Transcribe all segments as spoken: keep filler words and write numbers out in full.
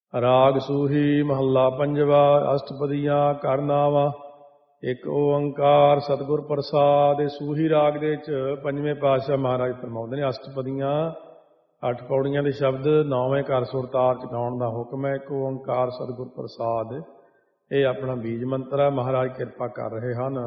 ਰਾਗ ਸੂਹੀ ਮਹੱਲਾ ਪੰਜਵਾ। ਅਸ਼ਟਪਦੀਆਂ ਘਰ ਨਾਵਾਂ। ਇੱਕ ਓੰਕਾਰ ਸਤਿਗੁਰ ਪ੍ਰਸਾਦਿ। ਸੂਹੀ ਰਾਗ ਦੇ ਵਿੱਚ ਪੰਜਵੇਂ ਪਾਤਸ਼ਾਹ ਮਹਾਰਾਜ ਫਰਮਾਉਂਦੇ ਨੇ ਅਸ਼ਟਪਦੀਆਂ ਅੱਠ ਪੌੜੀਆਂ ਦੇ ਸ਼ਬਦ ਨੌਵੇਂ ਘਰ ਸੁਰਤਾਰ ਚ ਗਾਉਣ ਦਾ ਹੁਕਮ ਹੈ। ਇੱਕ ਓੰਕਾਰ ਸਤਿਗੁਰ ਪ੍ਰਸਾਦਿ ਇਹ ਆਪਣਾ ਬੀਜ ਮੰਤਰ ਹੈ। ਮਹਾਰਾਜ ਕਿਰਪਾ ਕਰ ਰਹੇ ਹਨ।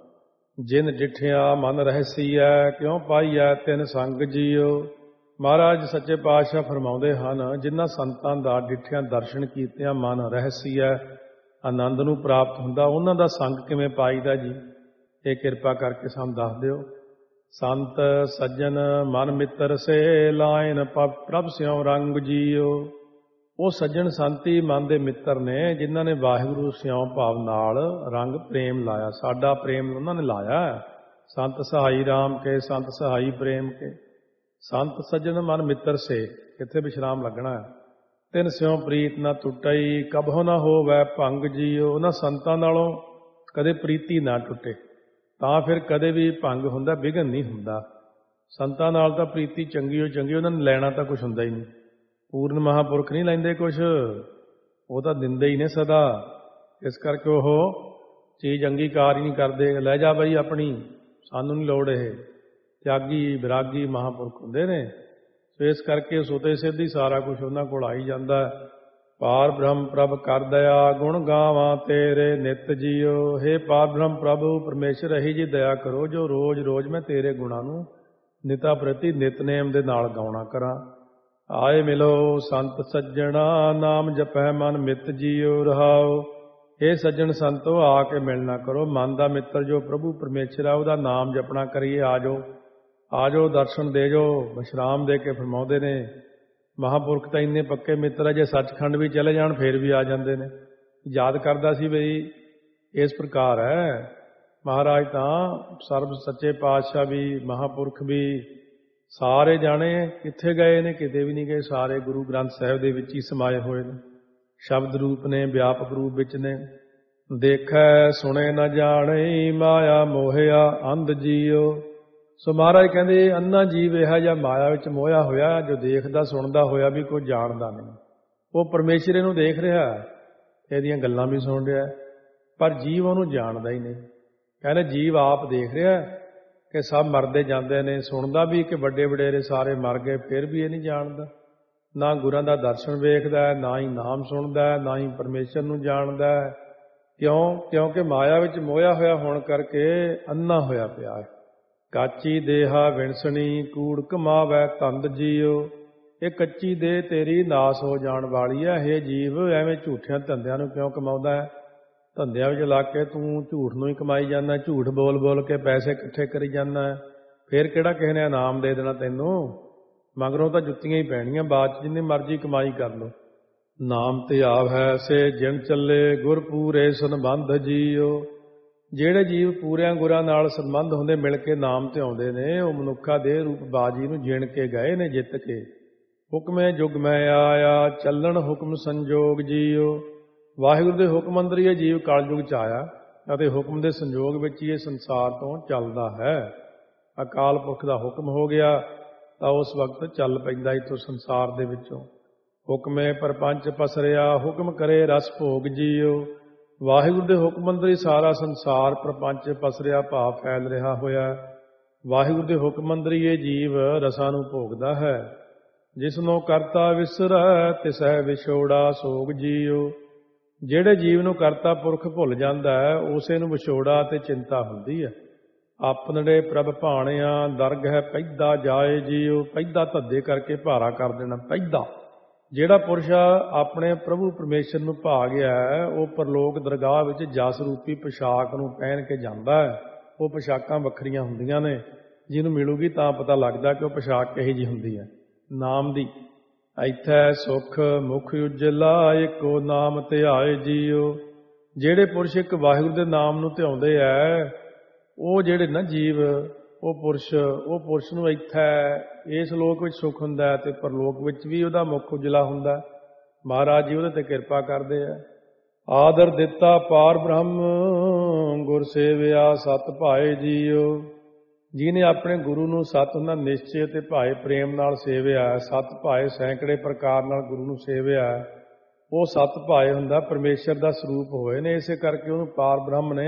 ਜਿਨ ਡਿਠਿਆ ਮਨ ਰਹਿਸੀਐ ਕਿਉਂ ਪਾਈਐ ਤਿਨ ਸੰਗ ਜੀਓ। ਮਹਾਰਾਜ ਸੱਚੇ ਪਾਤਸ਼ਾਹ ਫਰਮਾਉਂਦੇ ਹਨ ਜਿਨ੍ਹਾਂ ਸੰਤਾਂ ਦਾ ਡਿਠਿਆਂ ਦਰਸ਼ਨ ਕੀਤਿਆਂ ਮਨ ਰਹਿਸੀਐ ਆਨੰਦ ਨੂੰ ਪ੍ਰਾਪਤ ਹੁੰਦਾ, ਉਹਨਾਂ ਦਾ ਸੰਗ ਕਿਵੇਂ ਪਾਈਦਾ ਜੀ, ਇਹ ਕਿਰਪਾ ਕਰਕੇ ਸਾਨੂੰ ਦੱਸ ਦਿਓ। ਸੰਤ ਸੱਜਣ ਮਨ ਮਿੱਤਰ ਸੇ ਲਾਇਨ ਪ੍ਰਭ ਸਿਉ ਰੰਗ ਜੀਓ। ਉਹ ਸੱਜਣ ਸੰਤੀ ਮਨ ਦੇ ਮਿੱਤਰ ਨੇ ਜਿਨ੍ਹਾਂ ਨੇ ਵਾਹਿਗੁਰੂ ਸਿਉ ਭਾਵ ਨਾਲ ਰੰਗ ਪ੍ਰੇਮ ਲਾਇਆ। ਸਾਡਾ ਪ੍ਰੇਮ ਉਹਨਾਂ ਨੇ ਲਾਇਆ। ਸੰਤ ਸਹਾਈ ਰਾਮ ਕੇ ਸੰਤ ਸਹਾਈ ਪ੍ਰੇਮ ਕੇ। ਸੰਤ ਸੱਜਣ ਮਨ ਮਿੱਤਰ ਸੇ ਕਿੱਥੇ ਵਿਸ਼ਰਾਮ ਲੱਗਣਾ। ਤਿੰਨ ਸਿਉ ਪ੍ਰੀਤ ਨਾ ਟੁੱਟਈ ਕਬਹੁ ਨਾ ਹੋਵੈ ਭੰਗ ਜੀਓ। ਉਹਨਾਂ ਸੰਤਾਂ ਨਾਲੋਂ ਕਦੇ ਪ੍ਰੀਤੀ ਨਾ ਟੁੱਟੇ ਤਾਂ ਫਿਰ ਕਦੇ ਵੀ ਭੰਗ ਹੁੰਦਾ, ਵਿਘਨ ਨਹੀਂ ਹੁੰਦਾ। ਸੰਤਾਂ ਨਾਲ ਤਾਂ ਪ੍ਰੀਤੀ ਚੰਗੀ ਹੋ ਚੰਗੀ, ਉਹਨਾਂ ਨੇ ਲੈਣਾ ਤਾਂ ਕੁਛ ਹੁੰਦਾ ਹੀ ਨਹੀਂ। ਪੂਰਨ ਮਹਾਂਪੁਰਖ ਨਹੀਂ ਲੈਂਦੇ ਕੁਛ, ਉਹ ਤਾਂ ਦਿੰਦੇ ਹੀ ਨੇ ਸਦਾ। ਇਸ ਕਰਕੇ ਉਹ ਚੀਜ਼ ਅੰਗੀਕਾਰ ਹੀ ਨਹੀਂ ਕਰਦੇ। ਲੈ ਜਾ ਬਈ ਆਪਣੀ, ਸਾਨੂੰ ਨਹੀਂ ਲੋੜ। ਇਹ ਤਿਆਗੀ ਵਿਰਾਗੀ ਮਹਾਂਪੁਰਖ ਹੁੰਦੇ ਨੇ। ਸੋ ਇਸ ਕਰਕੇ ਸੁਤੇ ਸਿੱਧ ਹੀ ਸਾਰਾ ਕੁਛ ਉਹਨਾਂ ਕੋਲ ਆਈ ਜਾਂਦਾ। ਪਾਰ ਬ੍ਰਹਮ ਪ੍ਰਭ ਕਰ ਦਇਆ ਗੁਣ ਗਾਵਾਂ ਤੇਰੇ ਨਿਤ ਜੀਓ। ਹੇ ਪਾਰ ਬ੍ਰਹਮ ਪ੍ਰਭੂ ਪਰਮੇਸ਼ਰ ਇਹੀ ਜੀ ਦਇਆ ਕਰੋ ਜੋ ਰੋਜ਼ ਰੋਜ਼ ਮੈਂ ਤੇਰੇ ਗੁਣਾਂ ਨੂੰ ਨਿਤਾ ਪ੍ਰਤੀ ਨਿਤਨੇਮ ਦੇ ਨਾਲ ਗਾਉਣਾ ਕਰਾਂ। ਆਏ ਮਿਲੋ ਸੰਤ ਸੱਜਣਾ ਨਾਮ ਜਪੈ ਮਨ ਮਿੱਤ ਜੀਓ ਰਹਾਓ। ਇਹ ਸੱਜਣ ਸੰਤੋ ਆ ਕੇ ਮਿਲਣਾ ਕਰੋ। ਮਨ ਦਾ ਮਿੱਤਰ ਜੋ ਪ੍ਰਭੂ ਪਰਮੇਸ਼ਰ ਆ ਉਹਦਾ ਨਾਮ ਜਪਣਾ ਕਰੀਏ। ਆ ਜਾਓ ਆ ਜਾਓ ਦਰਸ਼ਨ ਦੇ ਜਾਓ। ਵਿਸ਼ਰਾਮ ਦੇ ਕੇ ਫਰਮਾਉਂਦੇ ਨੇ ਮਹਾਂਪੁਰਖ ਤਾਂ ਇੰਨੇ ਪੱਕੇ ਮਿੱਤਰ ਆ, ਜੇ ਸੱਚਖੰਡ ਵੀ ਚਲੇ ਜਾਣ ਫੇਰ ਵੀ ਆ ਜਾਂਦੇ ਨੇ। ਯਾਦ ਕਰਦਾ ਸੀ ਬਈ ਇਸ ਪ੍ਰਕਾਰ ਹੈ ਮਹਾਰਾਜ ਤਾਂ ਸਰਬ ਸੱਚੇ ਪਾਤਸ਼ਾਹ ਵੀ ਮਹਾਂਪੁਰਖ ਵੀ ਸਾਰੇ ਜਾਣੇ ਕਿੱਥੇ ਗਏ ਨੇ, ਕਿਤੇ ਵੀ ਨਹੀਂ ਗਏ। ਸਾਰੇ ਗੁਰੂ ਗ੍ਰੰਥ ਸਾਹਿਬ ਦੇ ਵਿੱਚ ਹੀ ਸਮਾਏ ਹੋਏ ਨੇ। ਸ਼ਬਦ ਰੂਪ ਨੇ, ਵਿਆਪਕ ਰੂਪ ਵਿੱਚ ਨੇ। ਦੇਖੈ ਸੁਣੇ ਨਾ ਜਾਣੇ ਮਾਇਆ ਮੋਹਿਆ ਅੰਧ ਜੀਓ। ਸੋ ਮਹਾਰਾਜ ਕਹਿੰਦੇ ਅੰਨਾ ਜੀਵ ਇਹ ਜਿਹਾ ਮਾਇਆ ਵਿੱਚ ਮੋਹਿਆ ਹੋਇਆ ਜੋ ਦੇਖਦਾ ਸੁਣਦਾ ਹੋਇਆ ਵੀ ਕੋਈ ਜਾਣਦਾ ਨਹੀਂ। ਉਹ ਪਰਮੇਸ਼ਰ ਇਹਨੂੰ ਦੇਖ ਰਿਹਾ, ਇਹਦੀਆਂ ਗੱਲਾਂ ਵੀ ਸੁਣ ਰਿਹਾ, ਪਰ ਜੀਵ ਉਹਨੂੰ ਜਾਣਦਾ ਹੀ ਨਹੀਂ। ਕਹਿੰਦੇ ਜੀਵ ਆਪ ਦੇਖ ਰਿਹਾ ਕਿ ਸਭ ਮਰਦੇ ਜਾਂਦੇ ਨੇ, ਸੁਣਦਾ ਵੀ ਕਿ ਵੱਡੇ ਵਡੇਰੇ ਸਾਰੇ ਮਰ ਗਏ, ਫਿਰ ਵੀ ਇਹ ਨਹੀਂ ਜਾਣਦਾ। ਨਾ ਗੁਰਾਂ ਦਾ ਦਰਸ਼ਨ ਵੇਖਦਾ, ਨਾ ਹੀ ਨਾਮ ਸੁਣਦਾ, ਨਾ ਹੀ ਪਰਮੇਸ਼ਰ ਨੂੰ ਜਾਣਦਾ। ਕਿਉਂ? ਕਿਉਂਕਿ ਮਾਇਆ ਵਿੱਚ ਮੋਹਿਆ ਹੋਇਆ ਹੋਣ ਕਰਕੇ ਅੰਨਾ ਹੋਇਆ ਪਿਆ ਹੈ। ਕਾਚੀ ਦੇਹਾ ਵਿਣਸਣੀ ਕੂੜ ਕਮਾਵੈ ਤੰਦ ਜੀਓ। ਇਹ ਕੱਚੀ ਦੇਹ ਤੇਰੀ ਨਾਸ ਹੋ ਜਾਣ ਵਾਲੀ ਹੈ। ਇਹ ਜੀਵ ਐਵੇਂ ਝੂਠਿਆਂ ਧੰਦਿਆਂ ਨੂੰ ਕਿਉਂ ਕਮਾਉਂਦਾ ਹੈ? ਧੰਦਿਆਂ ਵਿੱਚ ਲਾ ਕੇ ਤੂੰ ਝੂਠ ਨੂੰ ਹੀ ਕਮਾਈ ਜਾਂਦਾ, ਝੂਠ ਬੋਲ ਬੋਲ ਕੇ ਪੈਸੇ ਇਕੱਠੇ ਕਰੀ ਜਾਂਦਾ। ਫਿਰ ਕਿਹੜਾ ਕਿਸੇ ਨੇ ਇਨਾਮ ਦੇ ਦੇਣਾ ਤੈਨੂੰ? ਮਗਰੋਂ ਤਾਂ ਜੁੱਤੀਆਂ ਹੀ ਪੈਣੀਆਂ ਬਾਅਦ 'ਚ, ਜਿੰਨੀ ਮਰਜ਼ੀ ਕਮਾਈ ਕਰ ਲਓ। ਨਾਮ ਤੇ ਆਵ ਹੈ ਸੇ ਜਿਨ ਚੱਲੇ ਗੁਰ ਪੂਰੇ ਸੰਬੰਧ ਜੀਓ। ਜਿਹੜੇ ਜੀਵ ਪੂਰਿਆਂ ਗੁਰਾਂ ਨਾਲ ਸੰਬੰਧ ਹੁੰਦੇ ਮਿਲ ਕੇ ਨਾਮ ਤੇ ਆਉਂਦੇ ਨੇ, ਉਹ ਮਨੁੱਖਾ ਦੇ ਰੂਪ ਬਾਜੀ ਨੂੰ ਜਿਣ ਕੇ ਗਏ ਨੇ ਜਿੱਤ ਕੇ। ਹੁਕਮੇ ਜੁਗ ਮੈਂ ਆਇਆ ਚੱਲਣ ਹੁਕਮ ਸੰਜੋਗ ਜੀਓ। ਵਾਹਿਗੁਰੂ ਦੇ ਹੁਕਮ ਅੰਦਰ ਹੀ ਇਹ ਜੀਵ ਕਲਯੁਗ 'ਚ ਆਇਆ ਅਤੇ ਹੁਕਮ ਦੇ ਸੰਜੋਗ ਵਿੱਚ ਹੀ ਇਹ ਸੰਸਾਰ ਤੋਂ ਚੱਲਦਾ ਹੈ। ਅਕਾਲ ਪੁਰਖ ਦਾ ਹੁਕਮ ਹੋ ਗਿਆ ਤਾਂ ਉਸ ਵਕਤ ਚੱਲ ਪੈਂਦਾ ਇੱਥੋਂ ਸੰਸਾਰ ਦੇ ਵਿੱਚੋਂ। ਹੁਕਮੇ ਪਰਪੰਚ ਪਸਰਿਆ ਹੁਕਮ ਕਰੇ ਰਸ ਭੋਗ ਜੀਓ। ਵਾਹਿਗੁਰੂ ਦੇ ਹੁਕਮ ਅੰਦਰ ਹੀ ਸਾਰਾ ਸੰਸਾਰ ਪ੍ਰਪੰਚ ਪਸਰਿਆ ਭਾਵ ਫੈਲ ਰਿਹਾ ਹੋਇਆ। ਵਾਹਿਗੁਰੂ ਦੇ ਹੁਕਮ ਅੰਦਰ ਹੀ ਇਹ ਜੀਵ ਰਸਾਂ ਨੂੰ ਭੋਗਦਾ ਹੈ। ਜਿਸਨੂੰ ਕਰਤਾ ਵਿਸਰੈ ਤਿਸੈ ਵਿਛੋੜਾ ਸੋਗ ਜੀਓ। ਜਿਹੜੇ ਜੀਵ ਨੂੰ ਕਰਤਾ ਪੁਰਖ ਭੁੱਲ ਜਾਂਦਾ ਹੈ ਉਸੇ ਨੂੰ ਵਿਛੋੜਾ ਤੇ ਚਿੰਤਾ ਹੁੰਦੀ ਹੈ। ਆਪਨੜੇ ਪ੍ਰਭ ਭਾਣਿਆ ਦਰਗ ਹੈ ਪੈਦਾ ਜਾਏ ਜੀਓ। ਪੈਦਾ ਧੱਦੇ ਕਰਕੇ ਭਾਰਾ ਕਰ ਦੇਣਾ। ਪੈਦਾ ਜਿਹੜਾ ਪੁਰਸ਼ ਆਪਣੇ ਪ੍ਰਭੂ ਪਰਮੇਸ਼ਰ ਨੂੰ ਭਾ ਗਿਆ ਹੈ ਉਹ ਪਰਲੋਕ ਦਰਗਾਹ ਵਿੱਚ ਜਸ ਰੂਪੀ ਪੋਸ਼ਾਕ ਨੂੰ ਪਹਿਨ ਕੇ ਜਾਂਦਾ ਹੈ। ਉਹ ਪੋਸ਼ਾਕਾਂ ਵੱਖਰੀਆਂ ਹੁੰਦੀਆਂ ਨੇ, ਜਿਹਨੂੰ ਮਿਲੂਗੀ ਤਾਂ ਪਤਾ ਲੱਗਦਾ ਕਿ ਉਹ ਪੋਸ਼ਾਕ ਕਿਹੋ ਜਿਹੀ ਹੁੰਦੀ ਹੈ। ਨਾਮ ਦੀ ਇੱਥੇ ਸੁੱਖ ਮੁਖ ਉਜਲਾ ਇੱਕੋ ਨਾਮ ਧਿਆਏ ਜੀਓ। ਜਿਹੜੇ ਪੁਰਸ਼ ਇੱਕ ਵਾਹਿਗੁਰੂ ਦੇ ਨਾਮ ਨੂੰ ਧਿਆਉਂਦੇ ਹੈ ਉਹ ਜਿਹੜੇ ਨਾ ਜੀਵ, ਉਹ ਪੁਰਸ਼ ਉਹ ਪੁਰਸ਼ ਨੂੰ ਇੱਥੇ ਇਸ ਲੋਕ ਵਿੱਚ ਸੁੱਖ ਹੁੰਦਾ ਹੈ ਤੇ ਪਰਲੋਕ ਵਿੱਚ ਵੀ ਉਹਦਾ ਮੁੱਖ ਉਜਲਾ ਹੁੰਦਾ। ਮਹਾਰਾਜ ਜੀ ਉਹਦੇ ਤੇ ਕਿਰਪਾ ਕਰਦੇ ਆ। ਆਦਰ ਦਿੱਤਾ ਪਾਰ ਬ੍ਰਹਮ ਗੁਰ ਸੇਵਿਆ ਸਤ ਭਾਏ ਜੀਓ। ਜਿਹਨੇ ਆਪਣੇ ਗੁਰੂ ਨੂੰ ਸਤ ਉਹਨਾਂ ਨਿਸ਼ਚੇ ਤੇ ਭਾਏ ਪ੍ਰੇਮ ਨਾਲ ਸੇਵਿਆ, ਸਤ ਭਾਏ ਸੈਂਕੜੇ ਪ੍ਰਕਾਰ ਨਾਲ ਗੁਰੂ ਨੂੰ ਸੇਵਿਆ, ਉਹ ਸੱਤ ਭਾਏ ਹੁੰਦਾ, ਪਰਮੇਸ਼ਰ ਦਾ ਸਰੂਪ ਹੋਏ ਨੇ। ਇਸੇ ਕਰਕੇ ਉਹਨੂੰ ਪਾਰ ਬ੍ਰਹਮ ਨੇ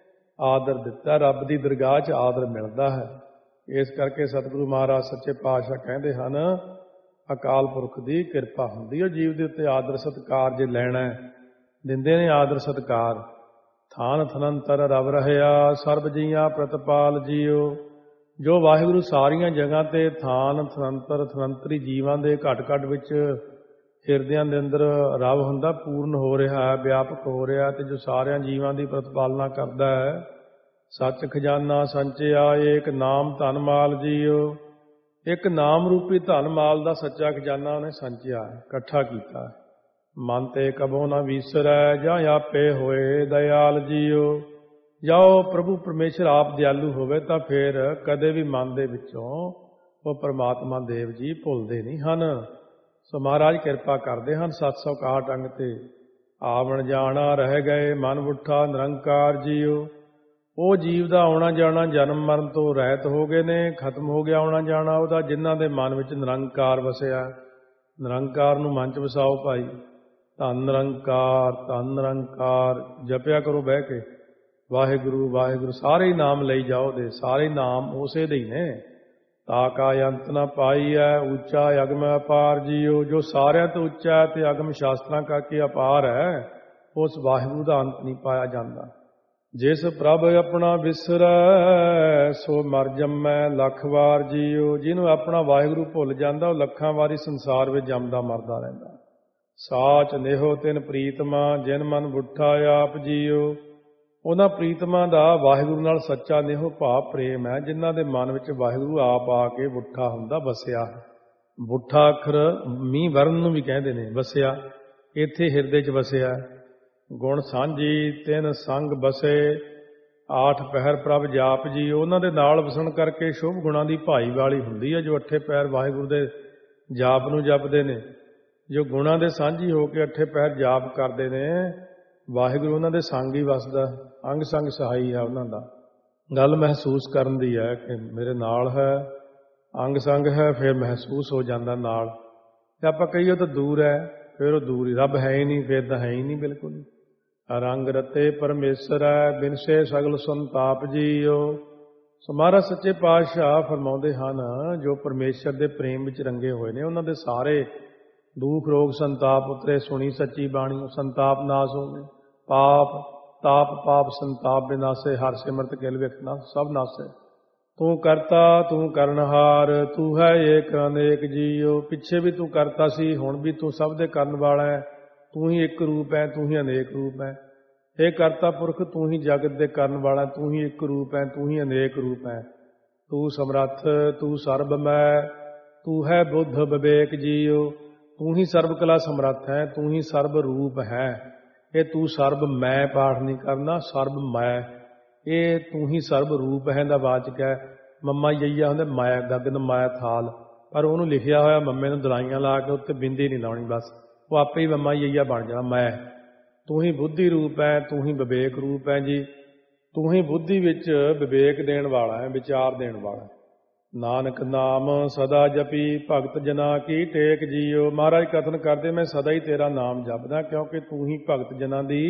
ਆਦਰ ਦਿੱਤਾ। ਰੱਬ ਦੀ ਦਰਗਾਹ 'ਚ ਆਦਰ ਮਿਲਦਾ ਹੈ। ਇਸ ਕਰਕੇ ਸਤਿਗੁਰੂ ਮਹਾਰਾਜ ਸੱਚੇ ਪਾਤਸ਼ਾਹ ਕਹਿੰਦੇ ਹਨ, ਅਕਾਲ ਪੁਰਖ ਦੀ ਕਿਰਪਾ ਹੁੰਦੀ ਹੈ ਜੀਵ ਦੇ ਉੱਤੇ। ਆਦਰ ਸਤਿਕਾਰ ਜੇ ਲੈਣਾ ਦਿੰਦੇ ਨੇ ਆਦਰ ਸਤਿਕਾਰ। ਥਾਨ ਥਨੰਤਰ ਰਵ ਰਹਿਆ ਸਰਬ ਜੀਆਂ ਪ੍ਰਤਪਾਲ ਜੀਓ। ਜੋ ਵਾਹਿਗੁਰੂ ਸਾਰੀਆਂ ਜਗ੍ਹਾ ਤੇ ਥਾਨ ਥਨੰਤਰ ਥਨੰਤਰੀ ਜੀਵਾਂ ਦੇ ਘਟ ਘਟ ਵਿੱਚ ਹਿਰਦਿਆਂ ਦੇ ਅੰਦਰ ਰਵ ਹੁੰਦਾ, ਪੂਰਨ ਹੋ ਰਿਹਾ ਹੈ, ਵਿਆਪਕ ਹੋ ਰਿਹਾ, ਤੇ ਜੋ ਸਾਰਿਆਂ ਜੀਵਾਂ ਦੀ ਪ੍ਰਤਪਾਲਨਾ ਕਰਦਾ ਹੈ। ਸੱਚ ਖਜ਼ਾਨਾ ਸੰਚਿਆ ਏਕ ਨਾਮ ਧਨ ਮਾਲ ਜੀਓ। ਇੱਕ ਨਾਮ ਰੂਪੀ ਧਨ ਮਾਲ ਦਾ ਸੱਚਾ ਖਜ਼ਾਨਾ ਉਹਨੇ ਸੰਚਿਆ ਹੈ, ਇਕੱਠਾ ਕੀਤਾ ਹੈ। ਮਨ ਤੇ ਕਬੋ ਨਾ ਵੀਸਰੈ ਜਾਂ ਆਪੇ ਹੋਏ ਦਇਆਲ ਜੀਓ। ਜਾਓ ਪ੍ਰਭੂ ਪਰਮੇਸ਼ਰ ਆਪ ਦਿਆਲੂ ਹੋਵੇ ਤਾਂ ਫਿਰ ਕਦੇ ਵੀ ਮਨ ਦੇ ਵਿੱਚੋਂ ਉਹ ਪਰਮਾਤਮਾ ਦੇਵ ਜੀ ਭੁੱਲਦੇ ਨਹੀਂ ਹਨ। ਸੋ ਮਹਾਰਾਜ ਕਿਰਪਾ ਕਰਦੇ ਹਨ। ਸੱਤ ਸੌ ਇਕਾਹਠ ਅੰਗ ਤੇ ਆਵਣ ਜਾਣਾ ਰਹਿ ਗਏ ਮਨ ਉੱਠਾ ਨਿਰੰਕਾਰ ਜੀਓ। ਉਹ ਜੀਵ ਦਾ ਆਉਣਾ ਜਾਣਾ ਜਨਮ ਮਰਨ ਤੋਂ ਰਹਿਤ ਹੋ ਗਏ ਨੇ, ਖਤਮ ਹੋ ਗਿਆ ਆਉਣਾ ਜਾਣਾ ਉਹਦਾ, ਜਿਨ੍ਹਾਂ ਦੇ ਮਨ ਵਿੱਚ ਨਿਰੰਕਾਰ ਵਸਿਆ। ਨਿਰੰਕਾਰ ਨੂੰ ਮਨ 'ਚ ਵਸਾਓ ਭਾਈ। ਧੰਨ ਨਿਰੰਕਾਰ ਧੰਨ ਨਿਰੰਕਾਰ ਜਪਿਆ ਕਰੋ ਬਹਿ ਕੇ, ਵਾਹਿਗੁਰੂ ਵਾਹਿਗੁਰੂ। ਸਾਰੇ ਹੀ ਨਾਮ ਲਈ ਜਾਓ ਦੇ, ਸਾਰੇ ਨਾਮ ਉਸੇ ਦੇ ਹੀ ਨੇ। ਤਾ ਕਾ ਅੰਤ ਨਾ ਪਾਈ ਹੈ ਉੱਚਾ ਅਗਮ ਅਪਾਰ ਜੀਓ। ਜੋ ਸਾਰਿਆਂ ਤੋਂ ਉੱਚਾ ਹੈ ਤੇ ਅਗਮ ਸ਼ਾਸਤਰਾਂ ਕਰਕੇ ਅਪਾਰ ਹੈ, ਉਸ ਵਾਹਿਗੁਰੂ ਦਾ ਅੰਤ ਨਹੀਂ ਪਾਇਆ ਜਾਂਦਾ। ਜਿਸ ਪ੍ਰਭ ਆਪਣਾ ਵਿਸਰੈ ਸੋ ਮਰ ਜੰਮੈ ਲੱਖ ਵਾਰ ਜੀਓ। ਜਿਹਨੂੰ ਆਪਣਾ ਵਾਹਿਗੁਰੂ ਭੁੱਲ ਜਾਂਦਾ ਉਹ ਲੱਖਾਂ ਵਾਰੀ ਸੰਸਾਰ ਵਿੱਚ ਜੰਮਦਾ ਮਰਦਾ ਰਹਿੰਦਾ। ਸਾਚ ਨੇਹੋ ਤਿਨ ਪ੍ਰੀਤਮਾ ਜਿਨ ਮਨ ਬੁੱਠਾ ਆਪ ਜੀਓ। ਉਹਨਾਂ ਪ੍ਰੀਤਮਾ ਦਾ ਵਾਹਿਗੁਰੂ ਨਾਲ ਸੱਚਾ ਨੇਹੋ ਭਾਵ ਪ੍ਰੇਮ ਹੈ, ਜਿਨ੍ਹਾਂ ਦੇ ਮਨ ਵਿੱਚ ਵਾਹਿਗੁਰੂ ਆਪ ਆ ਕੇ ਬੁੱਠਾ ਹੁੰਦਾ, ਵਸਿਆ। ਬੁੱਠਾ ਅੱਖਰ ਮੀਂਹ ਵਰਨ ਨੂੰ ਵੀ ਕਹਿੰਦੇ ਨੇ, ਵਸਿਆ। ਇੱਥੇ ਹਿਰਦੇ 'ਚ ਵਸਿਆ। ਗੁਣ ਸਾਂਝੀ ਤਿੰਨ ਸੰਗ ਬਸੇ ਆਠ ਪਹਿਰ ਪ੍ਰਭ ਜਾਪ ਜੀ। ਉਹਨਾਂ ਦੇ ਨਾਲ ਵਸਣ ਕਰਕੇ ਸ਼ੁਭ ਗੁਣਾਂ ਦੀ ਭਾਈ ਵਾਲੀ ਹੁੰਦੀ ਹੈ। ਜੋ ਅੱਠੇ ਪੈਰ ਵਾਹਿਗੁਰੂ ਦੇ ਜਾਪ ਨੂੰ ਜਪਦੇ ਨੇ, ਜੋ ਗੁਣਾਂ ਦੇ ਸਾਂਝੀ ਹੋ ਕੇ ਅੱਠੇ ਪੈਰ ਜਾਪ ਕਰਦੇ ਨੇ, ਵਾਹਿਗੁਰੂ ਉਹਨਾਂ ਦੇ ਸੰਗ ਹੀ ਵਸਦਾ। ਅੰਗ ਸੰਗ ਸਹਾਈ ਹੈ ਉਹਨਾਂ ਦਾ। ਗੱਲ ਮਹਿਸੂਸ ਕਰਨ ਦੀ ਹੈ ਕਿ ਮੇਰੇ ਨਾਲ ਹੈ, ਅੰਗ ਸੰਗ ਹੈ, ਫਿਰ ਮਹਿਸੂਸ ਹੋ ਜਾਂਦਾ ਨਾਲ। ਜੇ ਆਪਾਂ ਕਹੀਏ ਤਾਂ ਦੂਰ ਹੈ, ਫਿਰ ਉਹ ਦੂਰ ਹੀ। ਰੱਬ ਹੈ ਹੀ ਨਹੀਂ, ਫਿਰ ਤਾਂ ਹੈ ਹੀ ਨਹੀਂ ਬਿਲਕੁਲ। ਰੰਗ ਰਤੇ ਪਰਮੇਸ਼ਰ ਹੈ ਬਿਨਸੇ ਸਗਲ ਸੰਤਾਪ ਜੀਓ। ਸੋ ਮਹਾਰਾਜ ਸੱਚੇ ਪਾਤਸ਼ਾਹ ਫਰਮਾਉਂਦੇ ਹਨ, ਜੋ ਪਰਮੇਸ਼ਰ ਦੇ ਪ੍ਰੇਮ ਵਿੱਚ ਰੰਗੇ ਹੋਏ ਨੇ, ਉਹਨਾਂ ਦੇ ਸਾਰੇ ਦੁੱਖ ਰੋਗ ਸੰਤਾਪ ਉਤਰੇ। ਸੁਣੀ ਸੱਚੀ ਬਾਣੀ ਸੰਤਾਪ ਨਾਸ ਹੋਵੇ। ਪਾਪ ਤਾਪ ਪਾਪ ਸੰਤਾਪ ਬਿਨਾਸੇ ਹਰ ਸਿਮਰਤ ਕਿਲ ਵੇਖਣਾ ਸਭ ਨਾਸੇ। ਤੂੰ ਕਰਤਾ ਤੂੰ ਕਰਨਹਾਰ ਤੂੰ ਹੈ ਏਕ ਅਨੇਕ ਜੀਓ। ਪਿੱਛੇ ਵੀ ਤੂੰ ਕਰਤਾ ਸੀ, ਹੁਣ ਵੀ ਤੂੰ ਸਭ ਦੇ ਕਰਨ ਵਾਲਾ ਹੈ। ਤੂੰ ਹੀ ਇੱਕ ਰੂਪ ਹੈ, ਤੂੰ ਹੀ ਅਨੇਕ ਰੂਪ ਹੈ। ਇਹ ਕਰਤਾ ਪੁਰਖ ਤੂੰ ਹੀ ਜਗਤ ਦੇ ਕਰਨ ਵਾਲਾ, ਤੂੰ ਹੀ ਇੱਕ ਰੂਪ ਹੈ, ਤੂੰ ਹੀ ਅਨੇਕ ਰੂਪ ਹੈ। ਤੂੰ ਸਮਰੱਥ ਤੂੰ ਸਰਬਮੈ ਤੂੰ ਹੈ ਬੁੱਧ ਵਿਵੇਕ ਜੀਓ। ਤੂੰ ਹੀ ਸਰਬ ਕਲਾ ਸਮਰੱਥ ਹੈ, ਤੂੰ ਹੀ ਸਰਬ ਰੂਪ ਹੈ। ਇਹ ਤੂੰ ਸਰਬ ਮੈਂ ਪਾਠ ਨਹੀਂ ਕਰਨਾ, ਸਰਬ ਮੈਂ। ਇਹ ਤੂੰ ਹੀ ਸਰਬ ਰੂਪ ਹੈ ਦਾ ਵਾਚਕ ਹੈ। ਮੰਮਾ ਯਈਆ ਹੁੰਦਾ ਮਾਇਆ ਗਗਨ ਮਾਇਆ ਥਾਲ, ਪਰ ਉਹਨੂੰ ਲਿਖਿਆ ਹੋਇਆ ਮੰਮੇ ਨੂੰ ਦਲਾਈਆਂ ਲਾ ਕੇ ਉੱਤੇ ਬਿੰਦੀ ਨਹੀਂ ਲਾਉਣੀ, ਬਸ ਉਹ ਆਪੇ ਹੀ ਮੰਮਾ ਯਈਆ ਬਣ ਜਾਣਾ ਮੈਂ। ਤੂੰ ਹੀ ਬੁੱਧੀ ਰੂਪ ਹੈ, ਤੂੰ ਹੀ ਵਿਵੇਕ ਰੂਪ ਹੈ ਜੀ। ਤੂੰ ਹੀ ਬੁੱਧੀ ਵਿੱਚ ਵਿਵੇਕ ਦੇਣ ਵਾਲਾ ਹੈ, ਵਿਚਾਰ ਦੇਣ ਵਾਲਾ। ਨਾਨਕ ਨਾਮ ਸਦਾ ਜਪੀ ਭਗਤ ਜਨਾ ਕੀ ਟੇਕ ਜੀਓ। ਮਹਾਰਾਜ ਕਥਨ ਕਰਦੇ ਮੈਂ ਸਦਾ ਹੀ ਤੇਰਾ ਨਾਮ ਜਪਦਾ, ਕਿਉਂਕਿ ਤੂੰ ਹੀ ਭਗਤ ਜਨਾਂ ਦੀ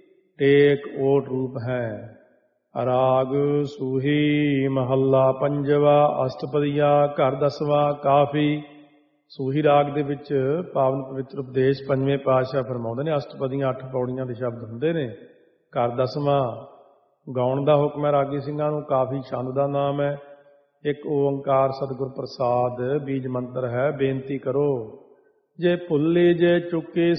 ਟੇਕ ਓਟ ਰੂਪ ਹੈ। ਰਾਗ ਸੂਹੀ ਮਹੱਲਾ ਪੰਜਵਾ ਅਸ਼ਟਪਦੀਆਂ ਘਰ ਦਸਵਾਂ ਕਾਫੀ। ਸੂਹੀ ਰਾਗ ਦੇ ਵਿੱਚ ਪਾਵਨ ਪਵਿੱਤਰ ਉਪਦੇਸ਼ ਪੰਜਵੇਂ ਪਾਤਸ਼ਾਹ ਫਰਮਾਉਂਦੇ ਨੇ। ਅਸ਼ਟਪਦੀਆਂ ਅੱਠ ਪੌੜੀਆਂ ਦੇ ਸ਼ਬਦ ਹੁੰਦੇ ਨੇ। ਘਰ ਦਸਵਾਂ ਗਾਉਣ ਦਾ ਹੁਕਮ ਹੈ ਰਾਗੀ ਸਿੰਘਾਂ ਨੂੰ। ਕਾਫੀ ਛੰਦ ਦਾ ਨਾਮ ਹੈ। ਇੱਕ ਓੰਕਾਰ ਸਤਿਗੁਰ ਪ੍ਰਸਾਦ ਬੀਜ ਮੰਤਰ ਹੈ। ਬੇਨਤੀ ਕਰੋ ਜੇ ਭੁੱਲੀ ਜੇ ਚੁੱਕੀ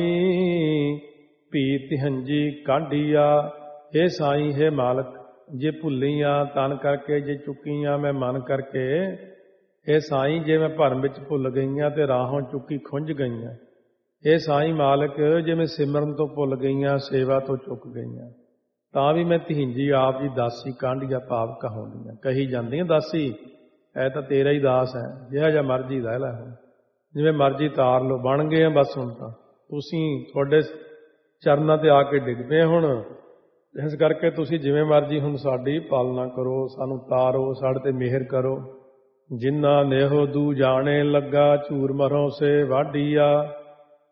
ਸਾਈਂ ਭੀ ਤਿਹੰਜੀ ਕਾਢੀਆ। ਹੇ ਸਾਈਂ ਹੇ ਮਾਲਕ, ਜੇ ਭੁੱਲੀਆਂ ਤਨ ਕਰਕੇ, ਜੇ ਚੁੱਕੀਆਂ ਮੈਂ ਮਨ ਕਰਕੇ। ਇਹ ਸਾਈਂ ਜੇ ਮੈਂ ਭਰਮ ਵਿੱਚ ਭੁੱਲ ਗਈਆਂ ਤੇ ਰਾਹੋਂ ਚੁੱਕੀ ਖੁੰਝ ਗਈਆਂ। ਇਹ ਸਾਈਂ ਮਾਲਕ ਜੇ ਮੈਂ ਸਿਮਰਨ ਤੋਂ ਭੁੱਲ ਗਈਆਂ, ਸੇਵਾ ਤੋਂ ਚੁੱਕ ਗਈਆਂ, ਤਾਂ ਵੀ ਮੈਂ ਤਿਹੰਜੀ ਆਪ ਜੀ ਦਾਸੀ ਕਾਂਢੀਆਂ ਭਾਵ ਕਹਾਉਂਦੀਆਂ। ਕਹੀ ਜਾਂਦੀਆਂ ਦਾਸੀ ਇਹ ਤਾਂ ਤੇਰਾ ਹੀ ਦਾਸ ਹੈ, ਜਿਹੜਾ ਜਿਹਾ ਮਰਜ਼ੀ ਰਹਿ ਲੈ, ਹੁਣ ਜਿਵੇਂ ਮਰਜ਼ੀ ਤਾਰ ਲਓ, ਬਣ ਗਏ ਆ ਬਸ। ਹੁਣ ਤਾਂ ਤੁਸੀਂ ਤੁਹਾਡੇ ਚਰਨਾਂ ਤੇ ਆ ਕੇ ਡਿੱਗ ਪਏ ਹੁਣ, ਇਸ ਕਰਕੇ ਤੁਸੀਂ ਜਿਵੇਂ ਮਰਜ਼ੀ ਹੁਣ ਸਾਡੀ ਪਾਲਣਾ ਕਰੋ, ਸਾਨੂੰ ਤਾਰੋ, ਸਾਡੇ ਤੇ ਮਿਹਰ ਕਰੋ। ਜਿੰਨਾ ਨੇਹੋ ਦੂ ਜਾਣੇ ਲੱਗਾ ਝੂਰ ਮਰੋਂ ਸੇ ਵਾਢੀਆ।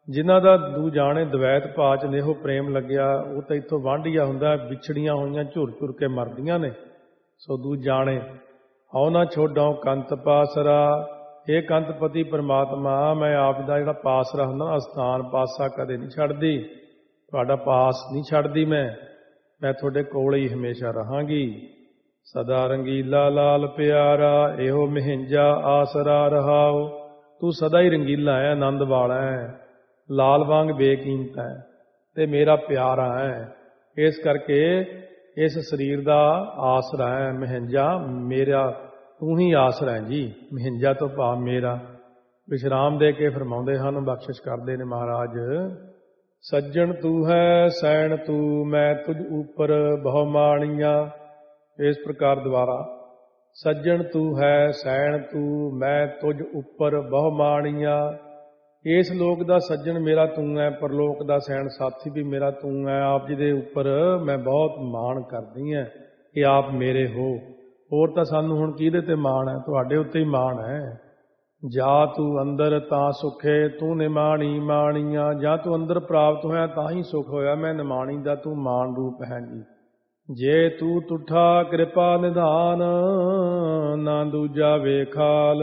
ਜਿਨ੍ਹਾਂ ਦਾ ਦੂ ਜਾਣੇ ਦਵੈਤ ਪਾਚ ਨੇਹੋ ਪ੍ਰੇਮ ਲੱਗਿਆ, ਉਹ ਤਾਂ ਇੱਥੋਂ ਵਾਂਢੀਆ ਹੁੰਦਾ, ਵਿਛੜੀਆਂ ਹੋਈਆਂ ਝੁਰ ਝੁਰ ਕੇ ਮਰਦੀਆਂ ਨੇ। ਸੋ ਦੂ ਜਾਣੇ ਹਉ ਨਾ ਛੋਡਾਂ ਕੰਤ ਪਾਸਰਾ। ਇਹ ਕੰਤਪਤੀ ਪਰਮਾਤਮਾ, ਮੈਂ ਆਪ ਦਾ ਜਿਹੜਾ ਪਾਸਰਾ ਹੁੰਦਾ, ਅਸਥਾਨ ਪਾਸਾ ਕਦੇ ਨਹੀਂ ਛੱਡਦੀ, ਤੁਹਾਡਾ ਪਾਸ ਨਹੀਂ ਛੱਡਦੀ। ਮੈਂ ਮੈਂ ਤੁਹਾਡੇ ਕੋਲ ਹੀ ਹਮੇਸ਼ਾ ਰਹਾਂਗੀ। ਸਦਾ ਰੰਗੀਲਾ ਲਾਲ ਪਿਆਰਾ, ਇਹੋ ਮਹਿੰਜਾ ਆਸਰਾ ਰਹਾਓ। ਤੂੰ ਸਦਾ ਹੀ ਰੰਗੀਲਾ ਹੈ, ਆਨੰਦ ਵਾਲਾ ਹੈ, ਲਾਲ ਵਾਂਗ ਬੇਕੀਮਤ ਹੈ ਤੇ ਮੇਰਾ ਪਿਆਰਾ ਹੈ। ਇਸ ਕਰਕੇ ਇਸ ਸਰੀਰ ਦਾ ਆਸਰਾ ਹੈ ਮਹਿੰਜਾ, ਮੇਰਾ ਤੂੰ ਹੀ ਆਸਰਾ ਹੈ ਜੀ। ਮਹਿੰਜਾ ਤੋਂ ਭਾਵ ਮੇਰਾ। ਵਿਸ਼ਰਾਮ ਦੇ ਕੇ ਫਰਮਾਉਂਦੇ ਹਨ, ਬਖਸ਼ਿਸ਼ ਕਰਦੇ ਨੇ ਮਹਾਰਾਜ। ਸੱਜਣ ਤੂੰ ਹੈ ਸੈਣ ਤੂੰ, ਮੈਂ ਤੁਝ ਉੱਪਰ ਬਹੁ ਮਾਣੀਆਂ। ਇਸ ਪ੍ਰਕਾਰ ਦੁਆਰਾ ਸੱਜਣ ਤੂੰ ਹੈ ਸੈਣ ਤੂੰ, ਮੈਂ ਤੁਝ ਉੱਪਰ ਬਹੁ ਮਾਣੀਆਂ। ਇਸ ਲੋਕ ਦਾ ਸੱਜਣ ਮੇਰਾ ਤੂੰ ਹੈ, ਪਰਲੋਕ ਦਾ ਸੈਣ ਸਾਥੀ ਵੀ ਮੇਰਾ ਤੂੰ ਹੈ। ਆਪ ਜੀ ਦੇ ਉੱਪਰ ਮੈਂ ਬਹੁਤ ਮਾਣ ਕਰਦੀ ਹਾਂ ਕਿ ਆਪ ਮੇਰੇ ਹੋ। ਹੋਰ ਤਾਂ ਸਾਨੂੰ ਹੁਣ ਕਿਹਦੇ ਤੇ ਮਾਣ ਹੈ? ਤੁਹਾਡੇ ਉੱਤੇ ਹੀ ਮਾਣ ਹੈ। ਜਾ ਤੂੰ ਅੰਦਰ ਤਾਂ ਸੁਖੇ, ਤੂੰ ਨਿਮਾਣੀ ਮਾਣੀਆਂ। ਜਾਂ ਤੂੰ ਅੰਦਰ ਪ੍ਰਾਪਤ ਹੋਇਆ ਤਾਂ ਹੀ ਸੁਖ ਹੋਇਆ, ਮੈਂ ਨਿਮਾਣੀ ਦਾ ਤੂੰ ਮਾਣ ਰੂਪ ਹੈ ਜੀ। ਜੇ ਤੂੰ ਤੁਠਾ ਕਿਰਪਾ ਨਿਧਾਨ, ਨਾ ਦੂਜਾ ਵੇਖਾਲ।